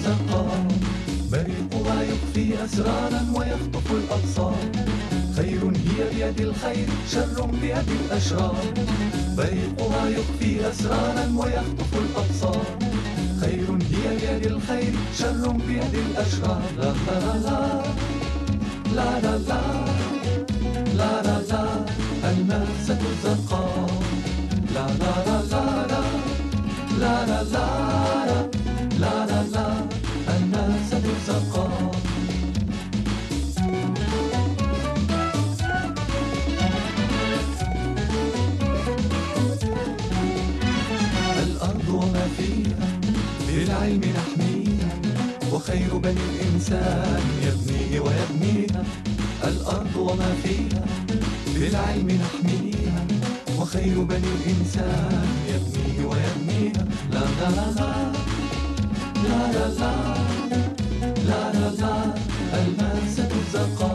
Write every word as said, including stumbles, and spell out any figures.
زقا، بريقها يخفي أسرارا ويخطف الأبصار. خير هي بيد الخير، شر بيد الأشرار. بريقها يخفي أسرارا ويخطف الأبصار. خير هي بيد الخير، شر بيد الأشرار. لا لا لا لا لا لا لا لا الماسة الزرقاء. لا لا لا لا لا لا لا لا لا لا الماسة الزرقاء. الأرض وما فيها بالعلم نحميها، وخير بني الإنسان يبنيه ويبنيها. الأرض وما فيها بالعلم نحميها، وخير بني الإنسان يبنيه ويبنيها. لا لا لا لا لا لا لا لا لا الماسة الزرقاء.